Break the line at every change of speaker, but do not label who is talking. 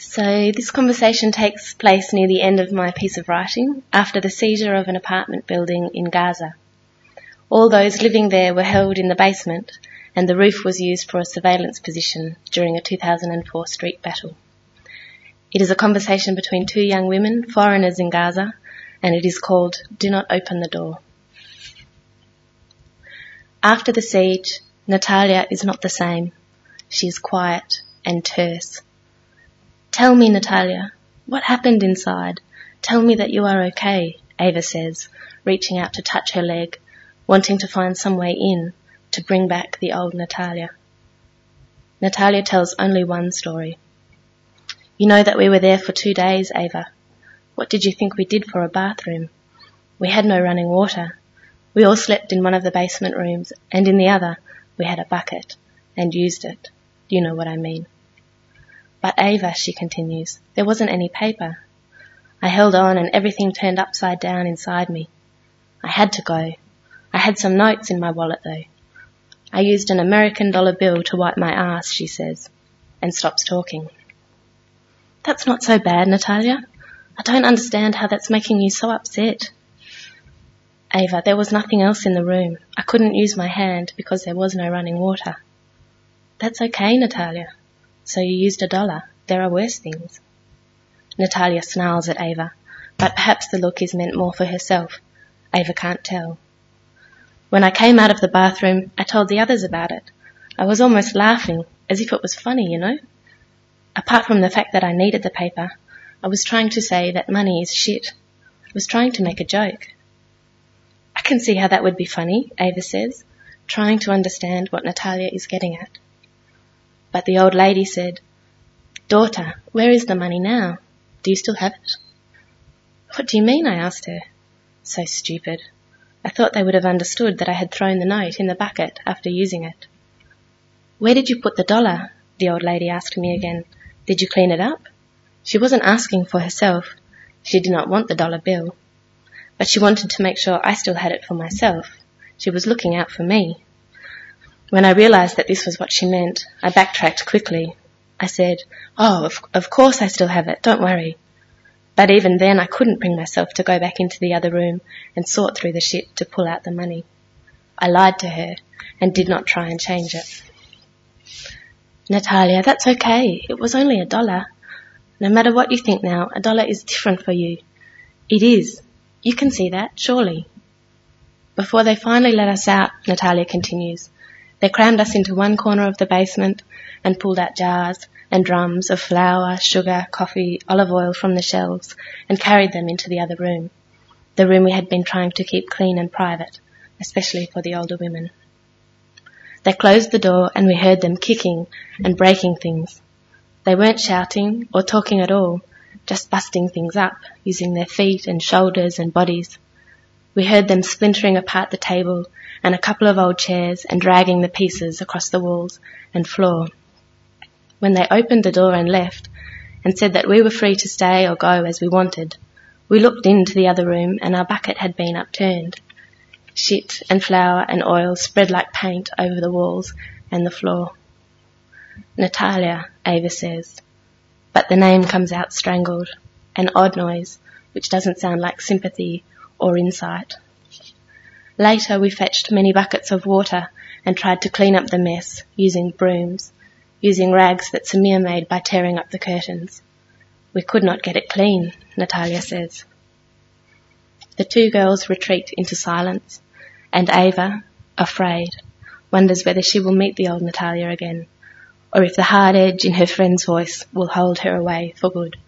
So this conversation takes place near the end of my piece of writing, after the seizure of an apartment building in Gaza. All those living there were held in the basement, and the roof was used for a surveillance position during a 2004 street battle. It is a conversation between two young women, foreigners in Gaza, and it is called Do Not Open the Door. After the siege, Natalia is not the same. She is quiet and terse. Tell me, Natalia, what happened inside? Tell me that you are okay, Ava says, reaching out to touch her leg, wanting to find some way in, to bring back the old Natalia. Natalia tells only one story. You know that we were there for 2 days, Ava. What did you think we did for a bathroom? We had no running water. We all slept in one of the basement rooms, and in the other we had a bucket, and used it. You know what I mean. But Ava, she continues, there wasn't any paper. I held on and everything turned upside down inside me. I had to go. I had some notes in my wallet though. I used an American dollar bill to wipe my ass, she says, and stops talking. That's not so bad, Natalia. I don't understand how that's making you so upset. Ava, there was nothing else in the room. I couldn't use my hand because there was no running water. That's okay, Natalia. So you used $1. There are worse things. Natalia snarls at Ava, but perhaps the look is meant more for herself. Ava can't tell. When I came out of the bathroom, I told the others about it. I was almost laughing, as if it was funny, you know. Apart from the fact that I needed the paper, I was trying to say that money is shit. I was trying to make a joke. I can see how that would be funny, Ava says, trying to understand what Natalia is getting at. But the old lady said, Daughter, where is the money now? Do you still have it? What do you mean? I asked her. So stupid. I thought they would have understood that I had thrown the note in the bucket after using it. Where did you put the $1? The old lady asked me again. Did you clean it up? She wasn't asking for herself. She did not want the dollar bill. But she wanted to make sure I still had it for myself. She was looking out for me. When I realized that this was what she meant, I backtracked quickly. I said, Oh, of course I still have it, don't worry. But even then I couldn't bring myself to go back into the other room and sort through the shit to pull out the money. I lied to her and did not try and change it. Natalia, that's okay. It was only $1. No matter what you think now, $1 is different for you. It is. You can see that, surely. Before they finally let us out, Natalia continues, they crammed us into one corner of the basement and pulled out jars and drums of flour, sugar, coffee, olive oil from the shelves and carried them into the other room, the room we had been trying to keep clean and private, especially for the older women. They closed the door and we heard them kicking and breaking things. They weren't shouting or talking at all, just busting things up, using their feet and shoulders and bodies. We heard them splintering apart the table and a couple of old chairs and dragging the pieces across the walls and floor. When they opened the door and left and said that we were free to stay or go as we wanted, we looked into the other room and our bucket had been upturned. Shit and flour and oil spread like paint over the walls and the floor. Natalia, Ava says, but the name comes out strangled, an odd noise which doesn't sound like sympathy or insight. Later we fetched many buckets of water and tried to clean up the mess using brooms, using rags that Samir made by tearing up the curtains. We could not get it clean, Natalia says. The two girls retreat into silence, and Ava, afraid, wonders whether she will meet the old Natalia again, or if the hard edge in her friend's voice will hold her away for good.